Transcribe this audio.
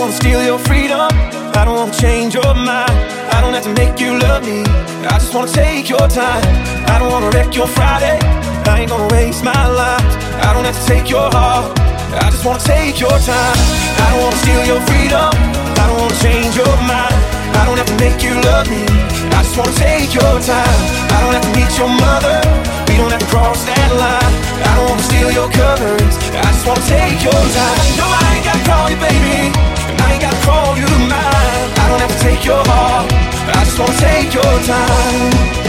wanna steal your freedom, I don't wanna change your mind. I don't have to make you love me, I just wanna take your time. I don't wanna wreck your Friday, I ain't gonna waste my life. I don't have to take your heart, I just wanna take your time. I don't wanna steal your freedom, I don't wanna change your mind. I don't have to make you love me, I just wanna take your time. I don't have to meet your mother, we don't have to cross that line. I don't wanna steal your covers, I just wanna take your time. No, I ain't gotta call you baby, and I ain't gotta call you mine. I don't have to take your heart, I just wanna take your time.